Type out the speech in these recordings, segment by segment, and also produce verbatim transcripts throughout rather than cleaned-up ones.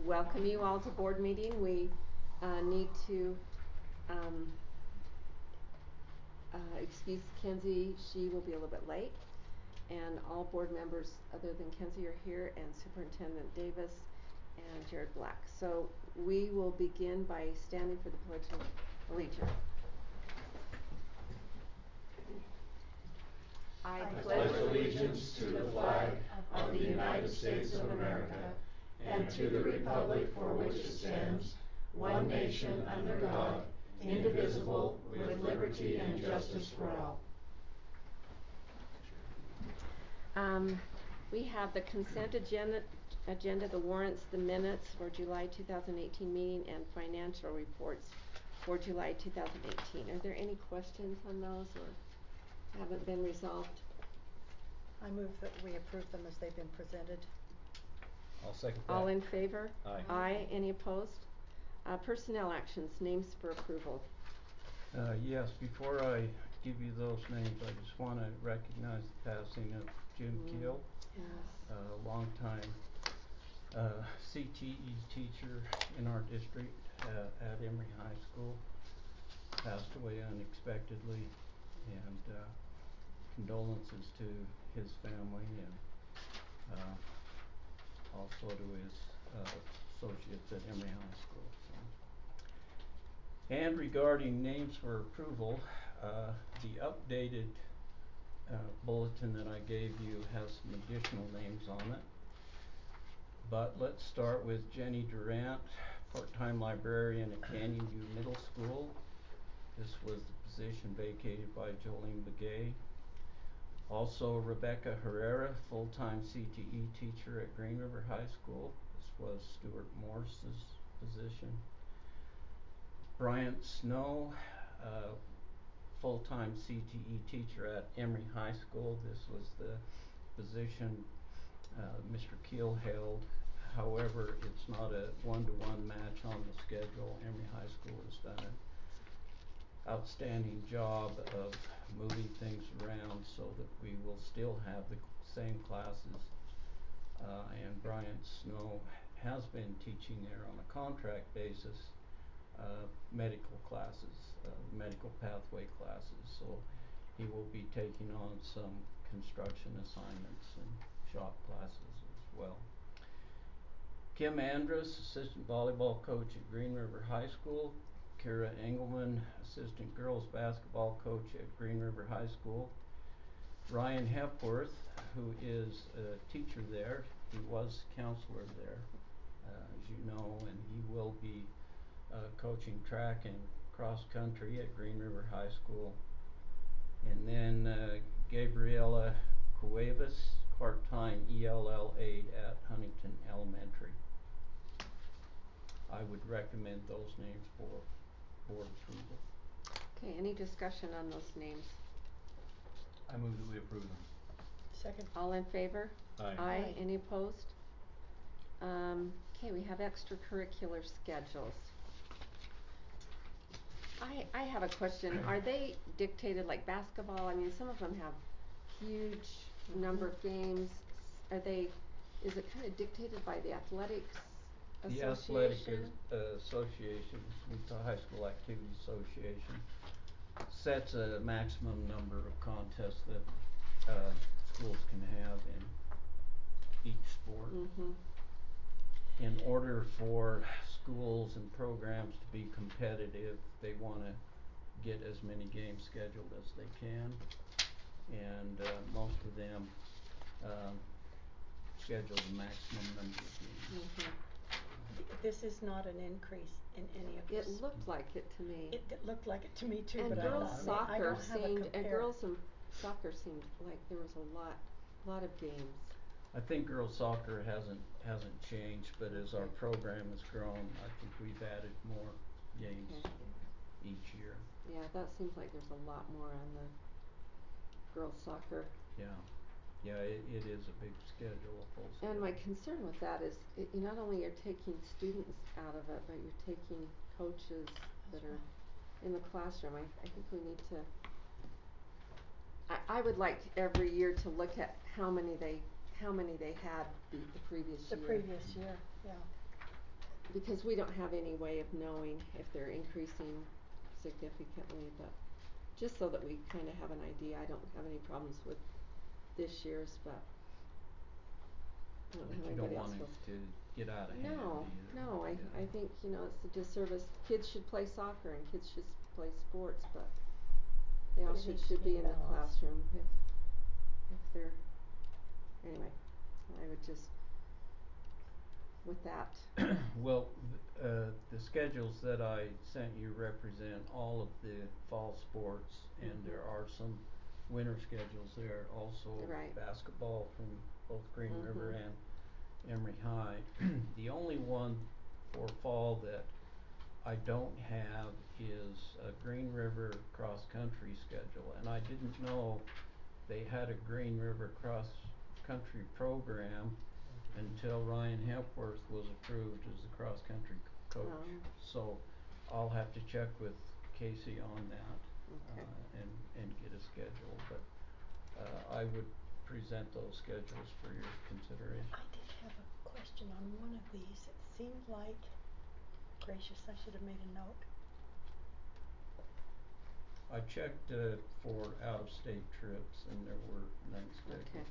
welcome you all to board meeting. We uh, need to um, uh, excuse Kenzie. She will be a little bit late. And all board members other than Kenzie are here, and Superintendent Davis and Jared Black. So we will begin by standing for the Pledge of Allegiance. I pledge allegiance to the flag of the United States of America and to the republic for which it stands, one nation under God, indivisible, with liberty and justice for all. Um, we have the consent agenda, agenda, the warrants, the minutes for July two thousand eighteen meeting, and financial reports for July two thousand eighteen. Are there any questions on those or haven't been resolved? I move that we approve them as they've been presented. I'll second that. All in favor? Aye. Aye. Any opposed? Uh, personnel actions, names for approval. Uh, yes, before I give you those names, I just want to recognize the passing of Jim Mm. Keel, Yes. a longtime uh, C T E teacher in our district uh, at Emory High School. Passed away unexpectedly, and uh, condolences to his family and uh, also to his uh, associates at Emory High School. So. And regarding names for approval, uh, the updated uh, bulletin that I gave you has some additional names on it. But let's start with Jenny Durant, part-time librarian at Canyon View Middle School. This was the position vacated by Jolene Begay. Also, Rebecca Herrera, full-time C T E teacher at Green River High School. This was Stuart Morse's position. Bryant Snow, uh, full-time C T E teacher at Emory High School. This was the position uh, Mister Keel held. However, it's not a one-to-one match on the schedule. Emory High School has done an outstanding job of moving things around so that we will still have the same classes. Uh, and Bryant Snow has been teaching there on a contract basis, uh, medical classes, uh, medical pathway classes. So he will be taking on some construction assignments and shop classes as well. Kim Andrus, assistant volleyball coach at Green River High School. Kara Engelman, assistant girls basketball coach at Green River High School. Ryan Hepworth, who is a teacher there. He was counselor there, uh, as you know, and he will be uh, coaching track and cross country at Green River High School. And then uh, Gabriella Cuevas, part-time E L L aide at Huntington Elementary. I would recommend those names for board approval. Okay, any discussion on those names? I move that we approve them. Second. All in favor? Aye. Aye. Aye. Any opposed? Um, okay, we have extracurricular schedules. I, I have a question. Are they dictated like basketball? I mean, some of them have huge mm-hmm. number of games. Are they, is it kind of dictated by the athletics the association? Athletic uh, Association, Utah High School Activity Association, sets a maximum number of contests that uh, schools can have in each sport. Mm-hmm. In order for schools and programs to be competitive, they want to get as many games scheduled as they can, and uh, most of them um, schedule the maximum number of games. Mm-hmm. This is not an increase in any of It this. looked like it to me. It d- looked like it to me too, and but girls I thought soccer I don't have seemed, a compare. and girls and soccer seemed like there was a lot, lot of games. I think girls soccer hasn't hasn't changed, but as our program has grown, I think we've added more games okay. each year. Yeah, that seems like there's a lot more on the girls soccer. Yeah, yeah, it, it is a big schedule, a full schedule. And my concern with that is, it, you not only are taking students out of it, but you're taking coaches that are in the classroom. I, I think we need to. I, I would like every year to look at how many they how many they had the, the previous the year. previous year, yeah. because we don't have any way of knowing if they're increasing significantly, but just so that we kinda have an idea. I don't have any problems with this year's, but I don't know But how you don't anybody else want feels. it to get out of hand No, either. no, I, Yeah. I think, you know, it's a disservice. Kids should play soccer and kids should play sports, but they all But it should, needs to should be be in the balanced. classroom if, if they're, anyway, I would just, with that, Well, th- uh, the schedules that I sent you represent all of the fall sports, and Mhm. there are some winter schedules there also. Right. Basketball from both Green River Mhm. and Emory High. The only one for fall that I don't have is a Green River cross-country schedule, and I didn't know they had a Green River cross-country program until Ryan Hepworth was approved as the cross-country c- coach. Um. So I'll have to check with Casey on that, Okay. uh, and, and get a schedule, but, uh, I would present those schedules for your consideration. I did have a question on one of these. It seemed like, gracious, I should have made a note. I checked, uh, for out-of-state trips and there were none scheduled. Okay.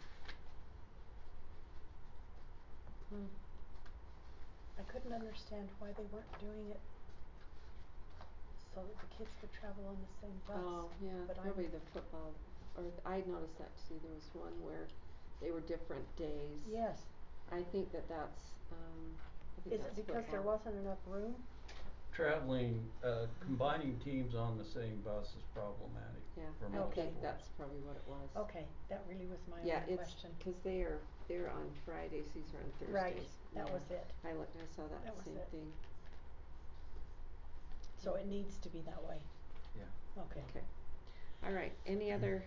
Hmm. I couldn't understand why they weren't doing it so that the kids could travel on the same bus. Oh, yeah, But I'm- probably the football, or th- I noticed that too. There was one where they were different days. Yes. I think that that's, um, I think Is that's it because there football. wasn't enough room? Traveling, uh, combining teams on the same bus is problematic Yeah, for I most Okay. think sports. that's probably what it was. Okay, that really was my Yeah, only it's, question. cause they are, they're on Fridays, these are on Thursdays. Right, that Yeah. was it. I looked, I saw that That was same it. thing. So it needs to be that way. Yeah. Okay. Okay. All right, any other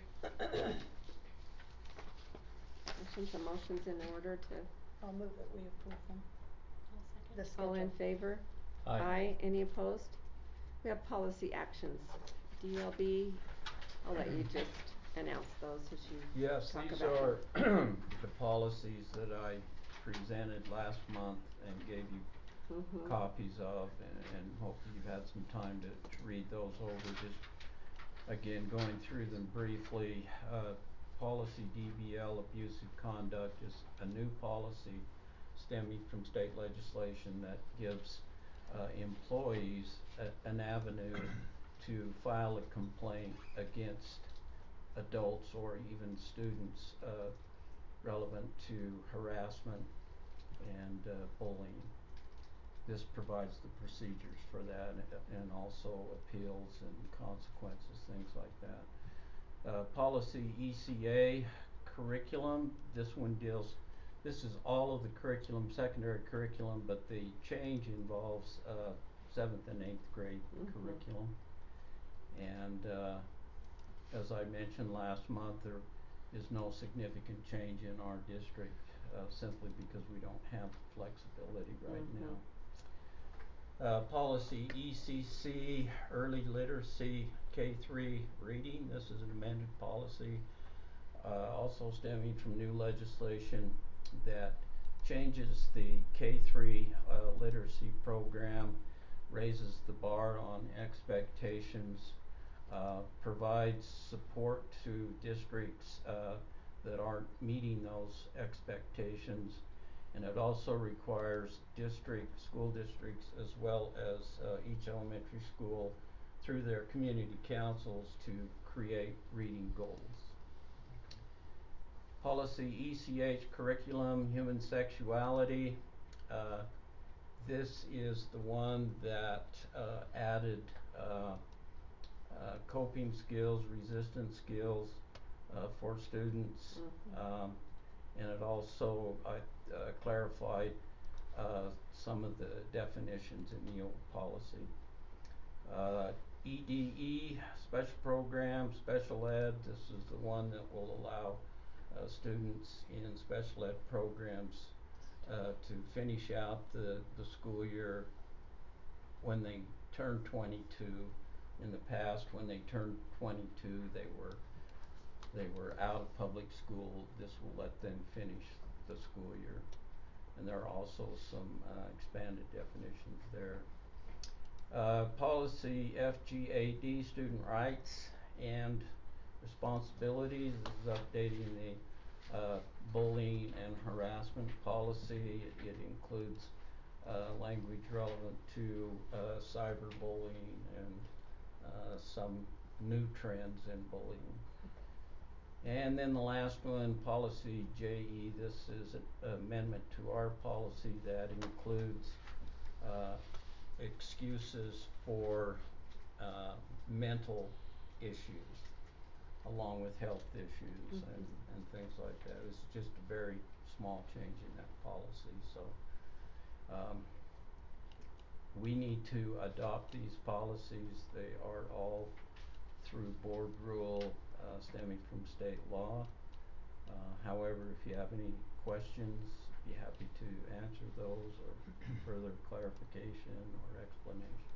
motions, a motion's in order to, I'll move that we approve them. I'll The second. schedule. all in favor? Aye. Any opposed? We have policy actions. D L B, I'll let you just announce those as you Yes, talk these about are them. the policies that I presented last month and gave you Mhm. copies of, and, and hopefully you've had some time to, to read those over. Just again, going through them briefly, uh, policy D B L, abusive conduct, is a new policy stemming from state legislation that gives uh, employees a, an avenue to file a complaint against adults or even students uh, relevant to harassment and uh, bullying. This provides the procedures for that, and, and also appeals and consequences, things like that. Uh, policy E C A, curriculum, this one deals, this is all of the curriculum, secondary curriculum, but the change involves uh, seventh and eighth grade Mhm. curriculum. And uh, as I mentioned last month, there is no significant change in our district, uh, simply because we don't have flexibility right Mhm. now. Uh, policy E C C, early literacy K three reading, this is an amended policy, uh, also stemming from new legislation that changes the K three uh, literacy program, raises the bar on expectations, uh, provides support to districts uh, that aren't meeting those expectations, and it also requires district, school districts, as well as uh, each elementary school through their community councils to create reading goals. Policy E C H, curriculum, human sexuality, uh, this is the one that uh, added uh, uh, coping skills, resistance skills uh, for students, Mhm. um, and it also I uh, clarified uh, some of the definitions in the old policy. Uh, E D E, special program, special ed, this is the one that will allow uh, students in special ed programs uh, to finish out the, the school year when they turn twenty-two. In the past, when they turned twenty-two, they were they were out of public school. This will let them finish the school year. and there are also some uh, expanded definitions there. Uh, policy F G A D, student rights and responsibilities, is updating the uh, bullying and harassment policy. It, it includes uh, language relevant to uh, cyberbullying and uh, some new trends in bullying. And then the last one, policy J E, this is an amendment to our policy that includes uh, excuses for uh, mental issues along with health issues Mm-hmm. and, and things like that. It's just a very small change in that policy. So um, we need to adopt these policies. They are all through board rule uh, stemming from state law. Uh, however, if you have any questions, be happy to answer those or further clarification or explanation.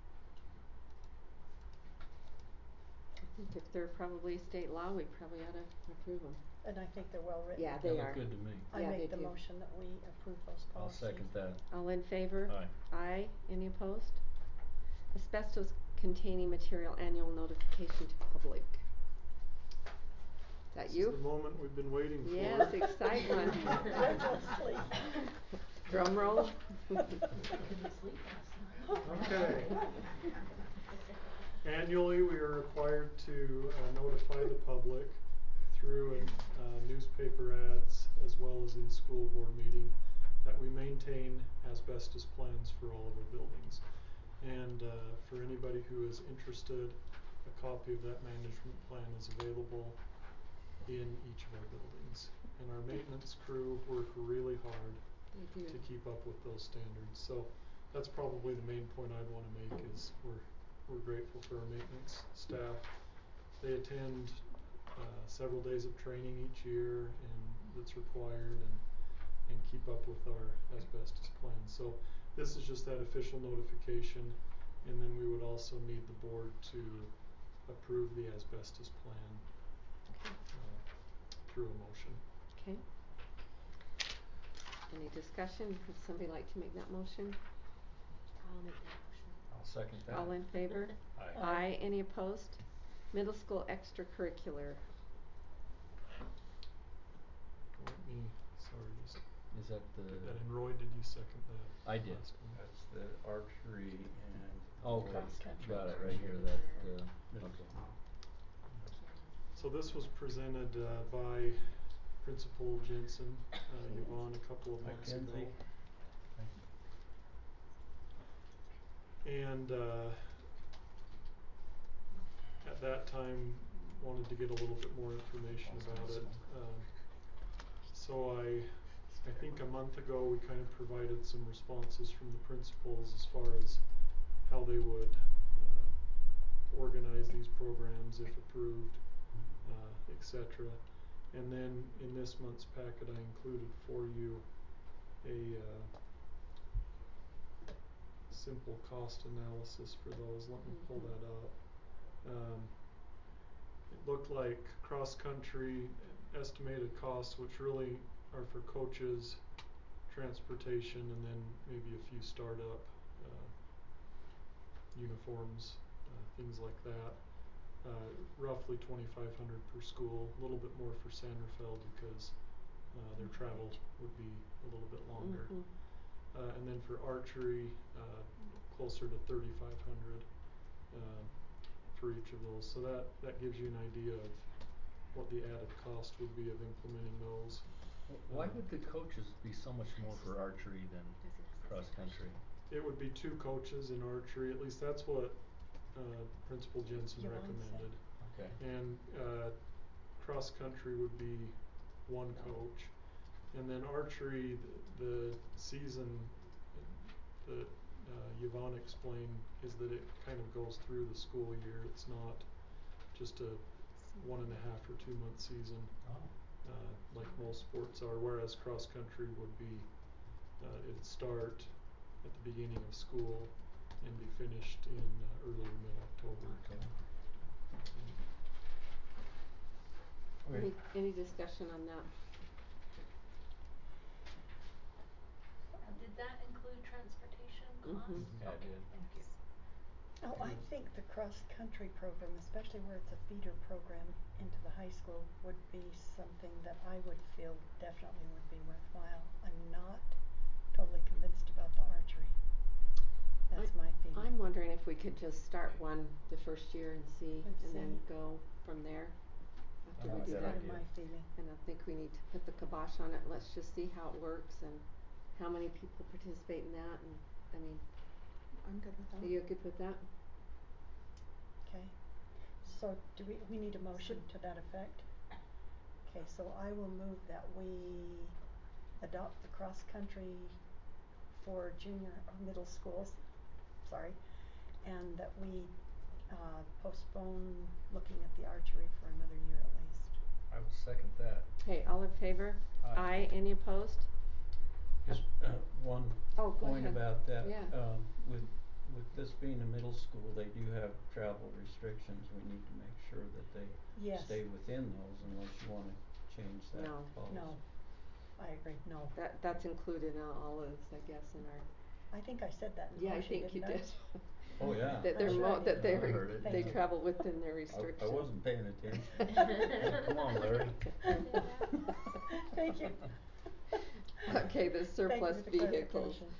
I think if they're probably state law, we probably ought to approve them. And I think they're well written. Yeah, They they look are. good to me. I Yeah, they make the do. motion that we approve those I'll policies. second that. All in favor? Aye. Aye. Any opposed? Asbestos containing material annual notification to public. Is that This you? is the moment we've been waiting for. Yes, excitement. Breathlessly. Drum roll. Okay. Annually, we are required to uh, notify the public through an, uh, newspaper ads as well as in school board meeting that we maintain asbestos plans for all of our buildings. And uh, for anybody who is interested, a copy of that management plan is available in each of our buildings. And our maintenance crew work really hard They do. to keep up with those standards. So that's probably the main point I'd want to make is we're we're grateful for our maintenance staff. They attend uh, several days of training each year and that's required and and keep up with our asbestos plans. So this is just that official notification, and then we would also need the board to approve the asbestos plan uh, through a motion. Okay. Any discussion? Would somebody like to make that motion? I'll make that motion. I'll second that. All in favor? Aye. Aye. Any opposed? Middle school extracurricular. Let me, sorry, just Is that the? put that in. Roy, did you second that? I did. last one? That's the archery and Okay, Cross country. got it right here, that, uh, middle okay. school. So this was presented uh, by Principal Jensen, uh, Yvonne, a couple of months ago. Mackenzie. Thank you. And uh, at that time, wanted to get a little bit more information about it. Um, so I, I think a month ago, we kind of provided some responses from the principals as far as how they would uh, organize these programs if approved, uh, et cetera. And then in this month's packet, I included for you a uh, simple cost analysis for those. Let me pull that up. Um, it looked like cross-country estimated costs, which really are for coaches, transportation, and then maybe a few startup uh, uniforms, uh, things like that. Uh, roughly twenty-five hundred per school, a little bit more for Sanderfeld because uh, their travel would be a little bit longer. Mm-hmm. Uh, and then for archery, uh, closer to thirty-five hundred uh, for each of those. So that, that gives you an idea of what the added cost would be of implementing those. Why Uh, would the coaches be so much more for archery than cross country? It would be two coaches in archery, at least that's what uh, Principal Jensen Yvonne recommended. said. Okay. And uh, cross country would be one coach. And then archery, the, the season that uh, Yvonne explained is that it kind of goes through the school year. It's not just a one and a half or two month season Oh. uh, like most sports are, whereas cross country would be, uh, it'd start at the beginning of school and be finished in uh, early to mid October. Okay. Any, any discussion on that? Did that include transportation costs? Mhm. Yeah, it Okay, did. thank you. Oh, I think the cross-country program, especially where it's a feeder program into the high school, would be something that I would feel definitely would be worthwhile. I'm not totally convinced about the archery. That's I- my feeling. I'm wondering if we could just start one the first year and see, And and then see. go from there after I we like do That's that that. kind of idea. my feeling. And I think we need to put the kibosh on it, let's just see how it works and how many people participate in that, and, I mean, I'm good with are you good with that? Okay, so do we, we need a motion to that effect? Okay, so I will move that we adopt the cross-country for junior or middle schools, sorry, and that we uh postpone looking at the archery for another year at least. I will second that. Okay, all in favor? Aye. Any opposed? Just, uh, one Oh, go point ahead. about that. Yeah. Um, with, with this being a middle school, they do have travel restrictions. We need to make sure that they Yes. stay within those unless you wanna change that No. policy. No, I agree, no. That, that's included in all of this, I guess, in our, I think I said that in the yeah, I motion, think you didn't I? did. Oh, yeah. That they're I'm sure I mo- that did. they I re- heard it, they yeah. travel within their I, restrictions. I wasn't paying attention. Come on, Larry. Thank you. Okay, the Thank you surplus for the vehicles. clarification.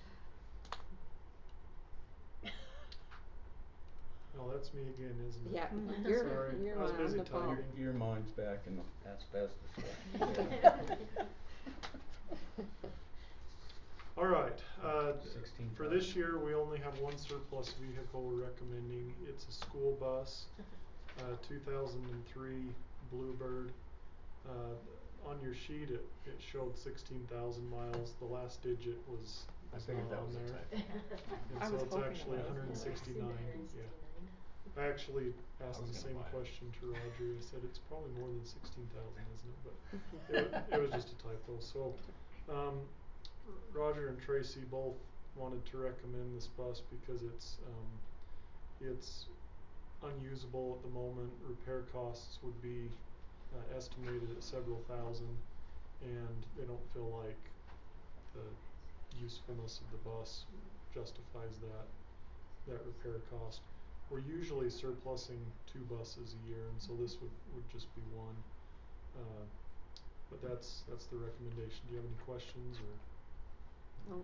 No, that's me again, isn't it? Yeah, Mhm. you're, Sorry, you're I was on busy the phone. typing. Your mind's back in asbestos land. All right, uh, Sixteen for this thousand. year, we only have one surplus vehicle we're recommending. It's a school bus, uh, two thousand and three Bluebird. Uh, on your sheet, it, it showed sixteen thousand miles. The last digit was, I was figured not that on was a there. typo. And I so was it's hoping it actually was. hundred and sixty-nine, yeah. I actually asked was the gonna same buy it. question to Roger. I said, it's probably more than sixteen thousand, isn't it? But it, wa- it was just a typo. So, um, R- Roger and Tracy both wanted to recommend this bus because it's, um, it's unusable at the moment. Repair costs would be uh, estimated at several thousand, and they don't feel like the usefulness of the bus justifies that, that repair cost. We're usually surplusing two buses a year, and so this would, would just be one. Uh, but that's, that's the recommendation. Do you have any questions or? Oh,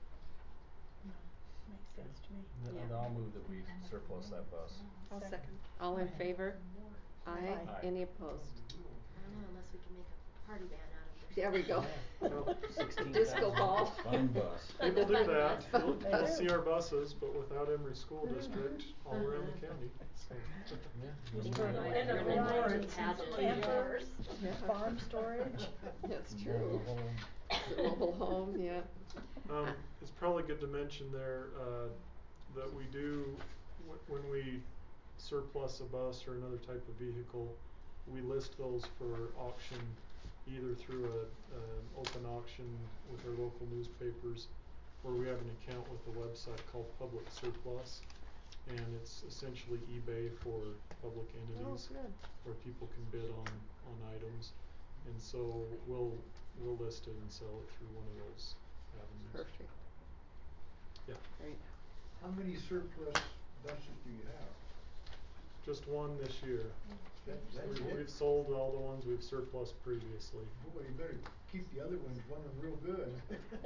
No, makes sense to me. N- Yeah. And I'll move that we surplus that bus. I'll Second. second. All in favor? Aye. Aye. Any opposed? I don't know, unless we can make a party band out of it or There we go. Well, Sixteen Disco thousand. ball. Fun bus. people do that. Fun You'll, They you'll do. see our buses, but without Emory School District all around the county, so. Yeah. Mister End up End of running into Lawrence, pageant campers, Yeah. farm storage. That's Mobile true. home. The mobile home, yeah. Um, it's probably good to mention there, uh, that we do, w- when we surplus a bus or another type of vehicle, we list those for auction either through a, an open auction with our local newspapers, or we have an account with a website called Public Surplus, and it's essentially eBay for public Oh, entities good. where people can bid on, on items, and so we'll, we'll list it and sell it through one of those avenues. Perfect. Yeah. Great. How many surplus buses do you have? Just one this year. That, that's We've, it? we've sold all the ones we've surplus previously. Boy, you better keep the other ones running real good.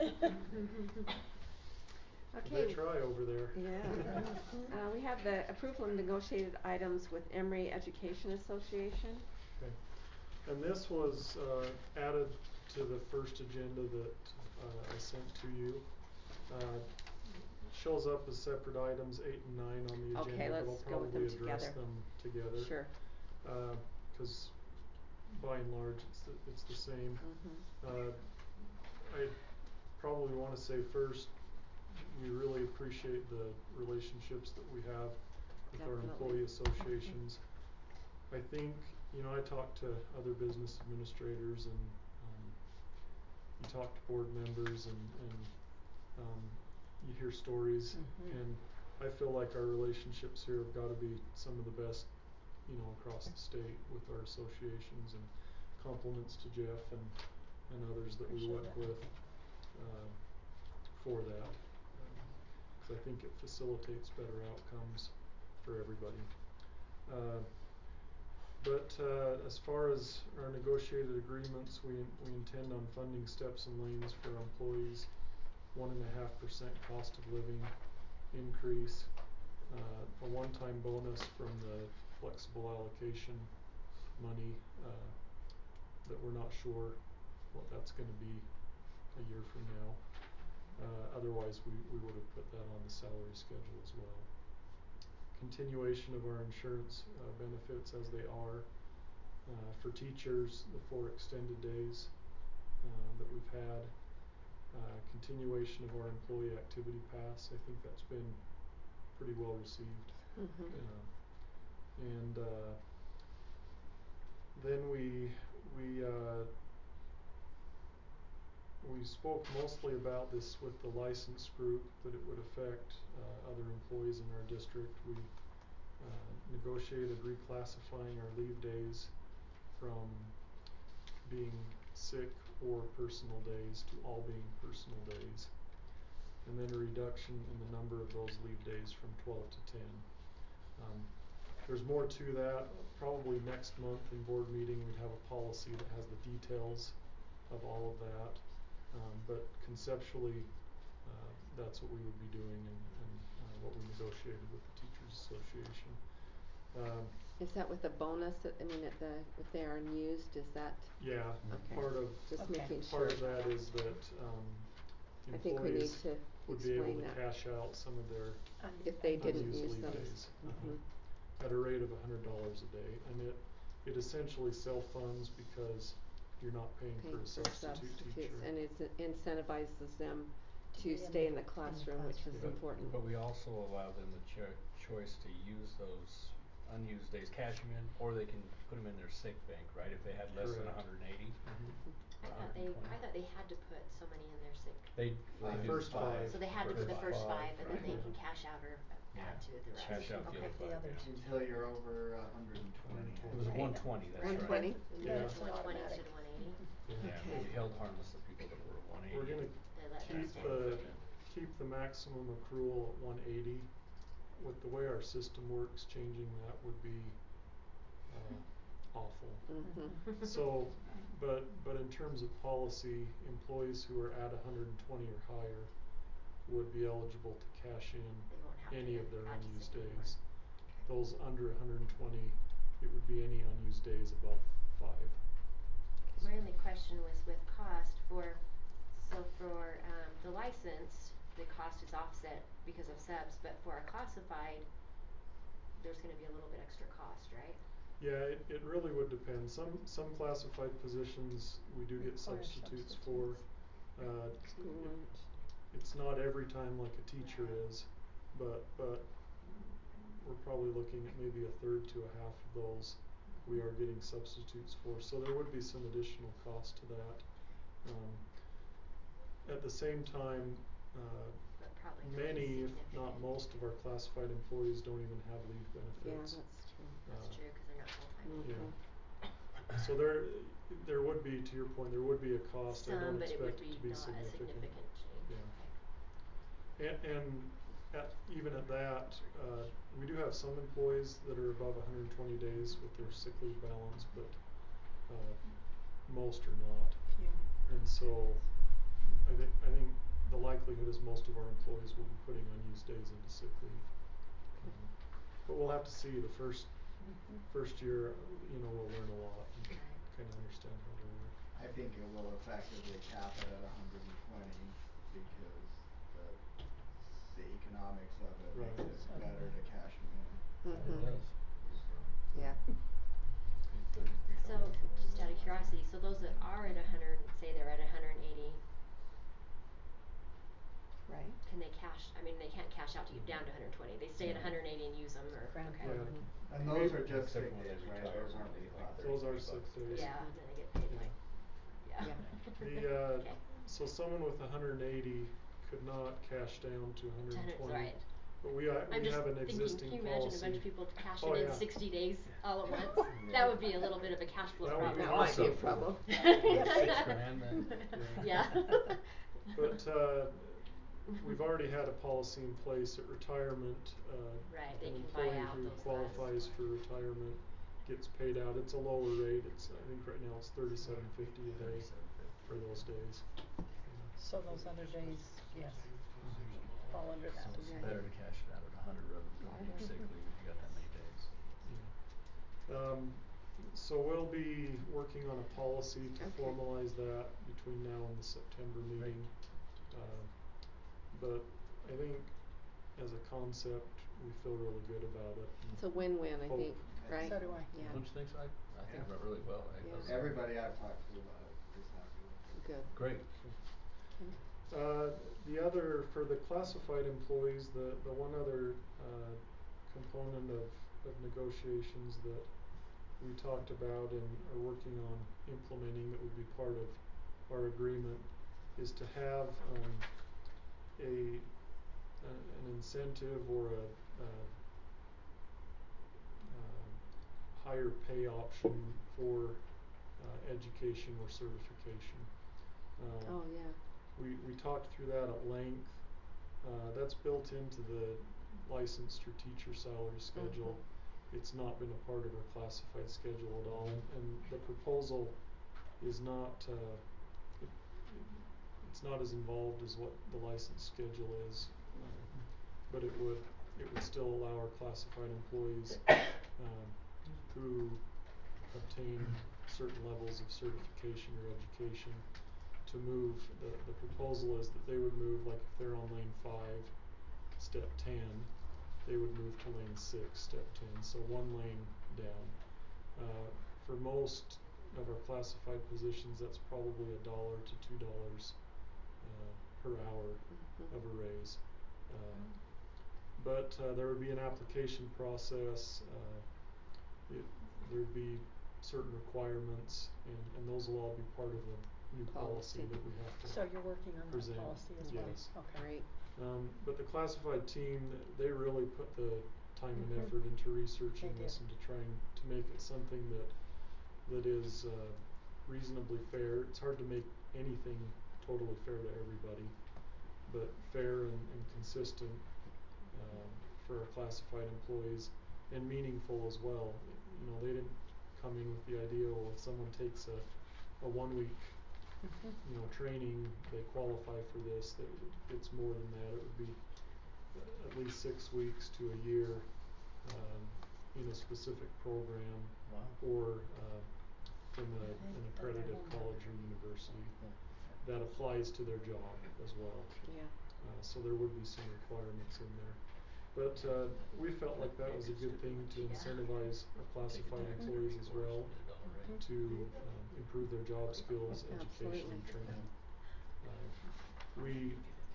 Okay. They try over there. Yeah. Uh, we have the approval of negotiated items with Emory Education Association. Okay. And this was, uh, added to the first agenda that, uh, I sent to you. Uh, shows up as separate items, eight and nine on the Okay, agenda, but I'll let's go with them probably address together. them together. Sure. Uh, cause by and large, it's the, it's the same. Mhm. Uh, I probably wanna say first, we really appreciate the relationships that we have with our Definitely. employee associations. I think, you know, I talk to other business administrators and, um, you talk to board members and, and, um, you hear stories, Mhm. and I feel like our relationships here have gotta be some of the best, you know, across the state with our associations, and compliments to Jeff and, and others that we Appreciate work that. with. Uh, for that, um, cause I think it facilitates better outcomes for everybody. Uh, but, uh, as far as our negotiated agreements, we, we intend on funding steps and lanes for our employees, one and a half percent cost of living increase, uh, a one-time bonus from the flexible allocation money, uh, that we're not sure what that's gonna be a year from now. Uh, otherwise we, we would have put that on the salary schedule as well. Continuation of our insurance, uh, benefits as they are. Uh, for teachers, the four extended days, uh, that we've had. Uh, continuation of our employee activity pass, I think that's been pretty well received. Mhm. Uh, and, uh, then we, we, uh, we spoke mostly about this with the license group, that it would affect, uh, other employees in our district. We, uh, negotiated reclassifying our leave days from being sick or personal days to all being personal days. And then a reduction in the number of those leave days from twelve to ten. Um, there's more to that. Probably next month in board meeting we'd have a policy that has the details of all of that. Um, but conceptually, uh, that's what we would be doing, and, and uh, what we negotiated with the Teachers Association. Um, Is that with a bonus, that, I mean, at the, if they are unused, is that? yeah, Okay. part of Just Okay. making sure. part of that is that um, I think we need employees to would be able explain to that. cash out some of their Un- If they didn't unused use leave those. days, uh-huh, Mhm. at a rate of a hundred dollars a day, and it it essentially self-funds because you're not paying, Paying for a for substitute teacher. substitutes, and it incentivizes them To to be in stay the- in the in the classroom, which is classroom. important. But we also allow them the cho- choice to use those unused days, cash them in, or they can put them in their sick bank, right, if they had less than a Correct. hundred and eighty? Mhm. I thought they, I thought they had to put so many in their sick. They, they The do. first five. So they had to put the first five, and then right. they Yeah. can cash out or Yeah. add to the rest. Cash out the Okay. other The five, others. yeah. Until you're over a hundred and twenty. It It was Right. one twenty, that's One right. twenty? Then Yeah. it's One twenty automatic. instead of one eighty. Yeah. Yeah, Okay. we held harmless the people that were one eighty. We're gonna They let keep them the stay. keep the maximum accrual at one eighty. With the way our system works, changing that would be uh, awful. Mhm. So, but but in terms of policy, employees who are at a hundred and twenty or higher would be eligible to cash in They won't have to any of their add to unused sick anymore. days. Those under a hundred and twenty, it would be any unused days above five. My only question was with cost for, so for um the license, the cost is offset because of subs, but for a classified, there's gonna be a little bit extra cost, right? Yeah, it it really would depend. Some some classified positions we do get Require substitutes for. Uh, School it, lunch. it's not every time like a teacher is, but but we're probably looking at maybe a third to a half of those we are getting substitutes for. So there would be some additional cost to that. Um, at the same time, uh, But probably not many, if not significant. most, of our classified employees don't even have leave Yeah, benefits. that's true. That's Uh, true, cause they're not full-time. Mhm. Yeah. So there, there would be, to your point, there would be a cost. I Some, don't but it would expect it be to be not a significant. significant change, Yeah. okay. And, and at, even at that, uh, we do have some employees that are above a hundred and twenty days with their sick leave balance, but uh, most are not. Few. And so, I think I think the likelihood is most of our employees will be putting unused days into sick leave. Um, but we'll have to see. The first Mhm. first year, you know, we'll learn a lot and Right. kind of understand how they work. I think it will effectively cap it at a hundred and twenty because the the economics of it Right. makes it better to cash them in. It Mhm. does. Yeah. Pay thirty-three So, dollars or just out whatever of it was. curiosity, so those that are at a hundred, say they're at a hundred and eighty, Right. can they cash, I mean, they can't cash out to get down to a hundred and twenty, they stay at a hundred and eighty and use them, or, okay. Grandfather. Yeah. And those We- are just Except sick when they days, right? retire, Those when aren't they get like reclassified. Those are thirty-three sick bucks. days. Yeah, and then they get paid Yeah. like, yeah. Yeah. The uh, Okay. so someone with a hundred and eighty could not cash down to a hundred and Hundred, twenty. right. But we uh, I'm we just have an thinking, existing can you imagine a policy. bunch of people cashing Oh, in yeah. sixty days all at once? That would be a little bit of a cash flow That would be problem. That might be a awesome. problem. Six grand then. Yeah. But uh, we've already had a policy in place at retirement, uh, Right, they an can buy employee out who those qualifies funds. for retirement gets paid out. It's a lower rate, it's, I think right now it's thirty-seven fifty a day Thirty-seven fifty. for those days. So those other days, yes, fall under that. So it's Yeah. better to cash it out at a hundred rather than putting it in sick leave if you got that many days. Yeah. Um, so we'll be working on a policy to Okay. formalize that between now and the September meeting. Uh, but I think as a concept, we feel really good about it. It's a win-win, I Hope. think, right? So do I. Yeah. Don't you think so? I, I think it Yeah. went really well. I, I was Yeah. Everybody I've talked to about it is happy with it. Good. Great. Okay. Uh, the other, for the classified employees, the, the one other, uh, component of, of negotiations that we talked about and are working on implementing that would be part of our agreement is to have, um, a, a an incentive or a, uh, uh, higher pay option for, uh, education or certification. Uh, Oh, yeah. We, we talked through that at length. Uh, that's built into the licensed or teacher salary schedule. Mhm. It's not been a part of our classified schedule at all, and, and the proposal is not, uh, it, it's not as involved as what the licensed schedule is, uh, but it would, it would still allow our classified employees, um, who obtain certain levels of certification or education to move. The, the proposal is that they would move, like if they're on lane five, step ten, they would move to lane six, step ten, so one lane down. Uh, for most of our classified positions, that's probably a dollar to two dollars uh, per hour Mhm. of a raise. Uh, but uh, there would be an application process. Uh, it, there'd be certain requirements, and, and those will all be part of a new policy, Policy. that we have to So you're working on that present. policy as well? Yes. Okay. Great. Um, but the classified team, they really put the time and Mhm. effort into researching They this did. and to trying to make it something that that is uh, reasonably fair. It's hard to make anything totally fair to everybody, but fair and, and consistent uh, for our classified employees, and meaningful as well. You know, they didn't come in with the idea, well, if someone takes a, a one week Mhm. you know, training, they qualify for this, that it's more than that. It would be at least six weeks to a year um, in a specific program, Wow. or uh, from a, Yeah, they- an that's their accredited homework. college or university Oh, that applies to their job as well. Yeah. Uh, so there would be some requirements in there. But uh, we felt like that was a good thing to incentivize our classified employees as well Mhm. to um, improve their job skills, education, and Absolutely. training. Uh, we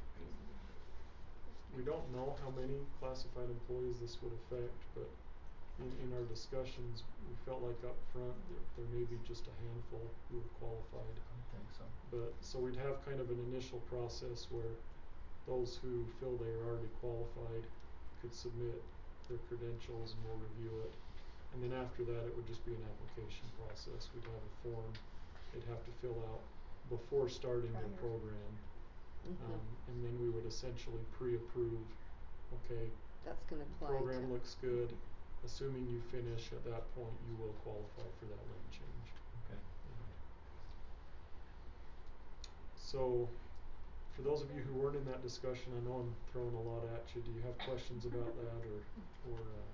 we don't know how many classified employees this would affect, but in, in our discussions, we felt like up front there, there may be just a handful who are qualified. I would think so. But so we'd have kind of an initial process where those who feel they are already qualified could submit their credentials, and we'll review it. And then after that, it would just be an application process. We'd have a form they'd have to fill out before starting their Prior. program. Mhm. Um, and then we would essentially pre-approve, okay, That's gonna the apply program to. looks good, assuming you finish at that point, you will qualify for that lane change. Okay. Um, so, for those of you who weren't in that discussion, I know I'm throwing a lot at you. Do you have questions about that, or, or uh,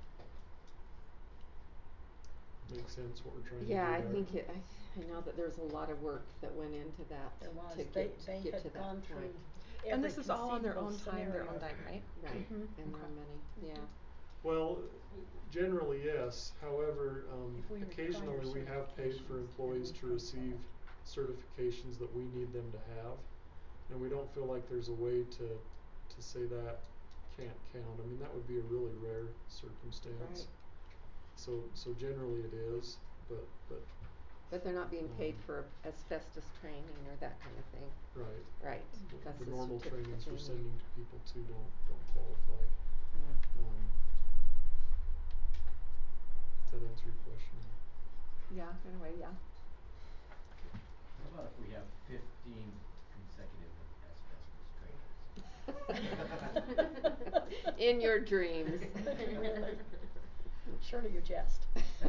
make sense what we're trying Yeah, to I do there? think it, I, I know that there's a lot of work that went into that There was, to they, get, they get to had that gone point. through And every this is all on their own conceivable time, their own scenario. dime, right? Right, Mhm. and their Okay. own money, yeah. Well, generally, yes. However, um, If we occasionally we require have paid for certifications, employees then to we pay for receive it. certifications that we need them to have, and we don't feel like there's a way to to say that can't count. I mean, that would be a really rare circumstance. Right. So so generally it is, but but But they're not being paid Um, for asbestos training or that kind of thing. right. Right, The, that's the the normal certificate trainings they we're need. sending to people too don't don't qualify. Yeah. Um, does that answer your question? Yeah, in a way, yeah. How about if we have fifteen consecutive asbestos trainers? In your dreams. Surely you jest.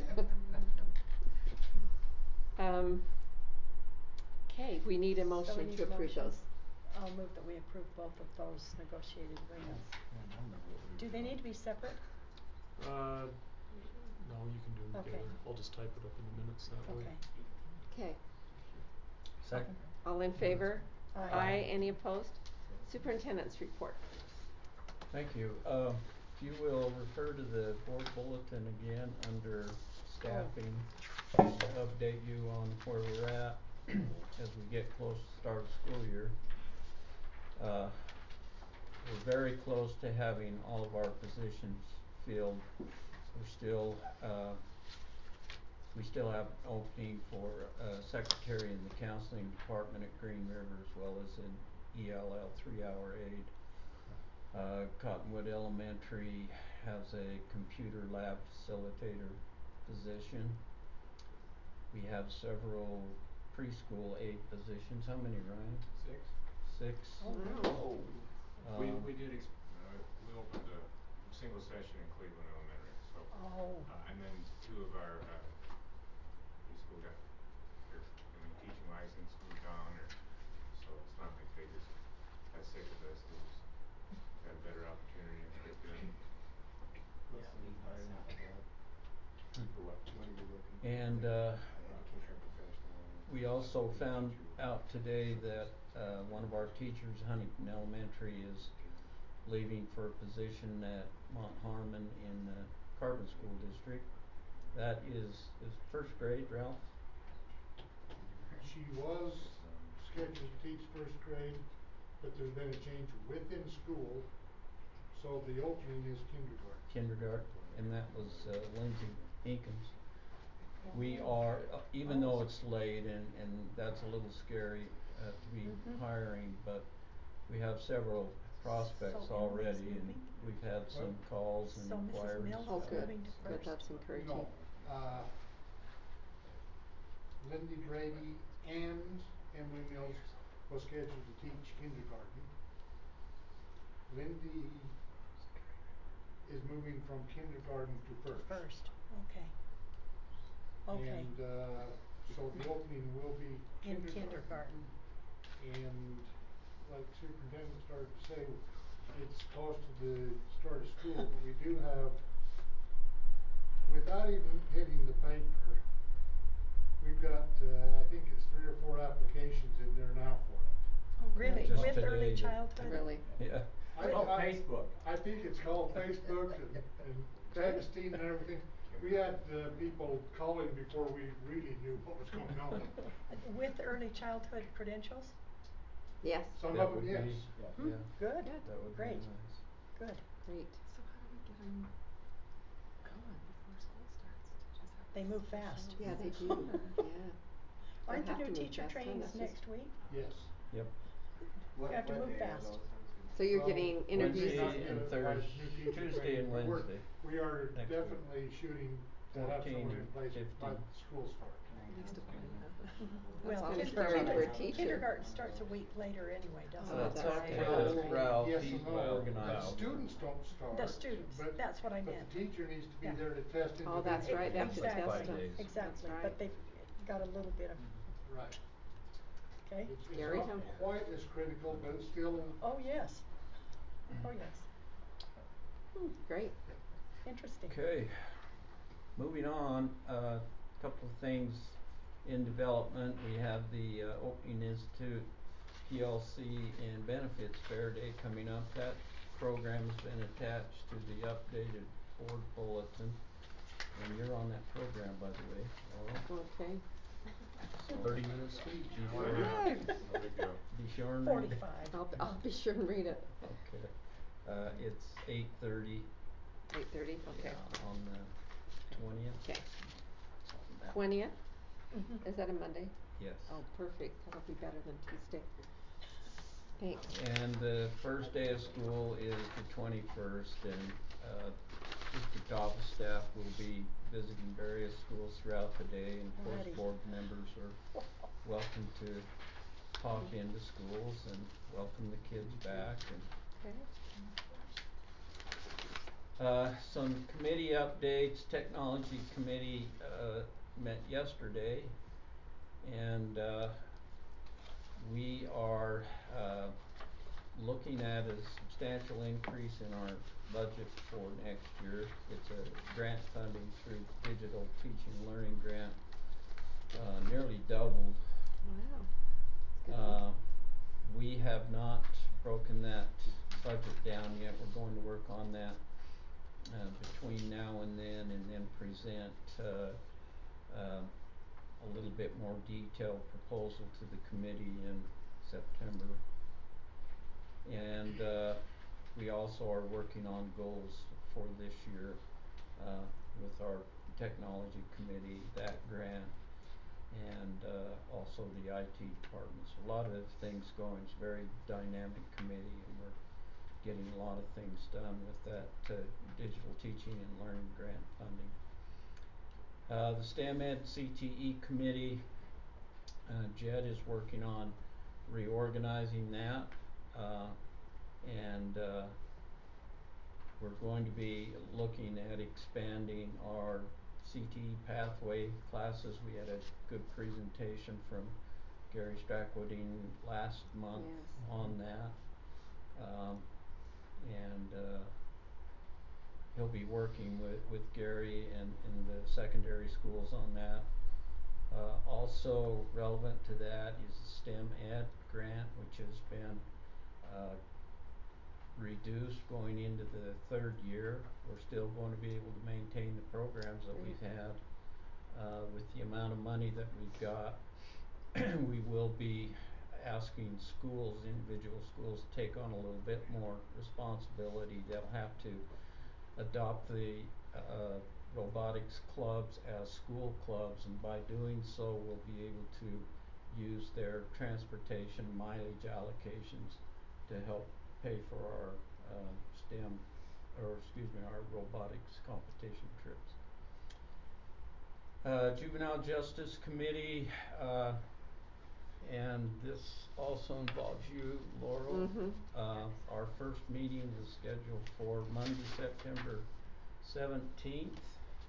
Um, K, we need a So we motion need to a approve motion. those. I'll move that we approve both of those negotiated agreements. Do they need to be separate? Uh, no, you can do them Okay. together. I'll just type it up in the minutes that way. Okay. K, Second. all in favor? Aye. Aye, any opposed? Superintendent's report. Thank you. Uh, if you will refer to the board bulletin again under staffing, just to update you on where we're at as we get close to the start of school year. Uh, we're very close to having all of our positions filled. We're still, uh, we still have an opening for uh, secretary in the counseling department at Green River, as well as in E L L, three-hour aide. Uh, Cottonwood Elementary has a computer lab facilitator position. We have several preschool aide positions. How many, Ryan? Six. Six. Oh, Wow. We, Um, we did, ex- uh, we opened a single session in Cleveland Elementary, so. Oh. Uh, and then two of our, uh, preschool got their, I mean, teaching license moved on, or, so it's not like they just got sick of us, they just got a better opportunity, and it's good. What's the requirement for that? For what? What are you looking for? And, like, uh, an educational professional? we also substitute found teacher? out today that uh, one of our teachers, Huntington Elementary, is leaving for a position at Mont Harmon in the Carbon School District. That is, is first grade, Ralph? She was scheduled to teach first grade, but there's been a change within school, so the opening is kindergarten. Kindergarten, and that was uh, Lindsay Eakins. We are, uh, even though it's late and, and that's a little scary uh, to be Mhm. hiring, but we have several prospects So Emily's already, and moving? we've had some calls and So Missus inquiries. Mills Oh, is good, moving to good, first? that's encouraging. No, uh, Lindy Brady and Emily Mills was scheduled to teach kindergarten. Lindy is moving from kindergarten to first. First, okay. Okay. And, uh, so the opening will be In kindergarten. kindergarten. And like Superintendent started to say, it's close to the start of school, but we do have, without even hitting the paper, we've got, uh, I think it's three or four applications in there now for it. Oh, really? Just With early today. childhood? Really? Yeah. I, It's called I, Facebook. I think it's called Facebook and, and Great. Texting and everything. We had, uh, people calling before we really knew what was going on. With early childhood credentials? Yes. Some That of them, would yes. be- Hmm, Yeah, good, Good. that would be great, nice. good. Great. So how do we get them going before school starts? To just have They move a fast. special Yeah, they do, session or- yeah. Aren't the have new to move teacher fast, huh? trainings That's just- next week? Yes. Yep. What, You have to what move day are fast. those? I was gonna- So you're Well, getting we interviews. may not Wednesday get and a, Thurs- like, new teacher Tuesday training, and but we're- Wednesday We are next week. definitely shooting to have fourteen someone in and place by fifteen. school start. At least a week. Well, kinda kinder- scary kinder- for a teacher. kindergarten starts a week later anyway, doesn't Oh, it? that's Talk right. to That's right. Ralph, Yes he's and no. well The organized. students don't start. The students, but- that's what I But meant. the teacher needs to be Yeah. there to test individuals. Oh, that's right, they have to Exactly, test them. days. exactly, That's but right. they've got a little bit of, Right. okay? It's, it's Scary, not huh? quite as critical, but it's still, Oh, yes, oh, yes, Hmm, great. interesting. Okay, moving on, uh, couple of things in development. We have the uh, Opening Institute P L C and Benefits Fair Day coming up. That program's been attached to the updated board bulletin. And you're on that program, by the way, Laurel. Okay. So Thirty minute speech. Be Why sure, not? Yay. No big deal. be sure and read it. Forty-five. I'll, I'll be sure and read it. Okay, uh, it's eight thirty. Eight thirty, okay. On the twentieth. Okay. Twentieth, Mhm. is that a Monday? Yes. Oh, perfect, that'll be better than Tuesday. Thanks. And the first day of school is the twenty-first, and, uh, district office staff will be visiting various schools throughout the day, and of course, Alrighty. board members are welcome to pop into schools and welcome the kids back, and Okay. Uh, some committee updates. Technology Committee, uh, met yesterday, and, uh, we are, uh, looking at a substantial increase in our budget for next year. It's a grant funding through Digital Teaching and Learning Grant, uh, nearly doubled. Wow. That's good. Uh, we have not broken that budget down yet. We're going to work on that, uh, between now and then, and then present, uh, uh, a little bit more detailed proposal to the committee in September. And, uh, we also are working on goals for this year, uh, with our Technology Committee, that grant, and, uh, also the I T department. So a lot of things going. It's a very dynamic committee, and we're getting a lot of things done with that, uh, Digital Teaching and Learning Grant funding. Uh, the STEM Ed C T E Committee, uh, Jed is working on reorganizing that, uh, and, uh, we're going to be looking at expanding our C T E pathway classes. We had a good presentation from Gary Strackweding last month Yes. on that. Um, and, uh, he'll be working with, with Gary and, and the secondary schools on that. Uh, also relevant to that is the STEM Ed grant, which has been, uh, reduced going into the third year. We're still going to be able to maintain the programs that we've had. Uh, with the amount of money that we've got, we will be asking schools, individual schools, to take on a little bit more responsibility. They'll have to adopt the, uh, robotics clubs as school clubs, and by doing so, we'll be able to use their transportation mileage allocations to help pay for our, uh, STEM, or excuse me, our robotics competition trips. Uh, Juvenile Justice Committee, uh, and this also involves you, Laurel. Mhm. Uh, our first meeting is scheduled for Monday, September seventeenth.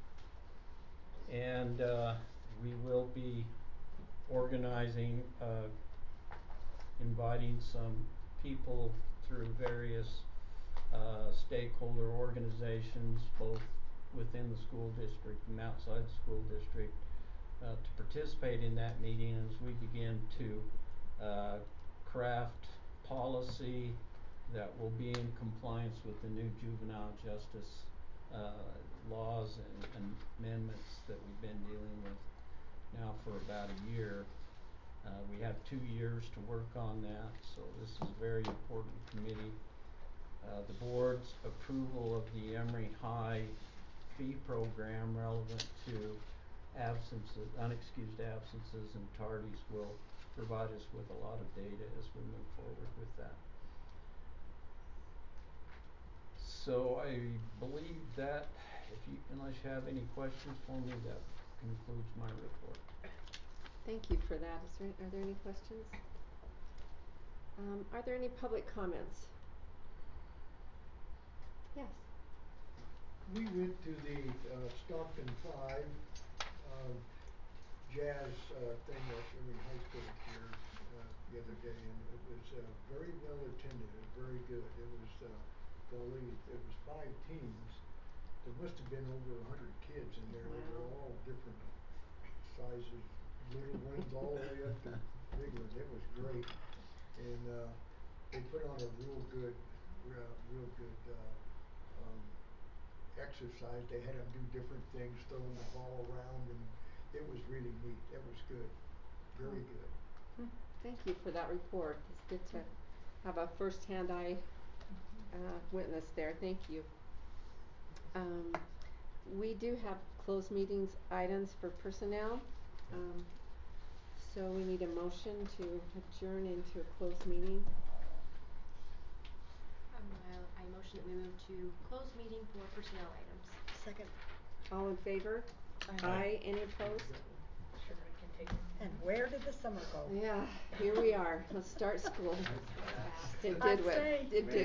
And, uh, we will be organizing, uh, inviting some people through various, uh, stakeholder organizations, both within the school district and outside the school district, uh, to participate in that meeting as we begin to, uh, craft policy that will be in compliance with the new juvenile justice, uh, laws and, and amendments that we've been dealing with now for about a year. Uh, we have two years to work on that, so this is a very important committee. Uh, the board's approval of the Emory High fee program relevant to absences, unexcused absences and tardies will provide us with a lot of data as we move forward with that. So I believe that, if you, unless you have any questions for me, that concludes my report. Thank you for that. Is there, are there any questions? Um, are there any public comments? Yes. We went to the, uh, Stockton Five, um, jazz, uh, thing at Emory High School here, uh, the other day, and it was, uh, very well attended, and very good. It was, uh, golly, it was five teams. There must have been over a hundred kids in there. They were Wow. all different sizes, little ones all the way up to big ones. It was great. And, uh, they put on a real good, real, real good, uh, um, exercise. They had them do different things, throwing the ball around, and it was really neat. It was good, very good. Hmm. Thank you for that report. It's good to have a first-hand eye, uh, witness there. Thank you. Um, we do have closed meetings items for personnel. Um, so we need a motion to adjourn into a closed meeting. Um, I, I motion that we move to closed meeting for personnel items. Second. All in favor? Aye. Aye. Any opposed? Sure, I can take it. And where did the summer go? Yeah, here we are. Let's start school. It I'd did what, say. it did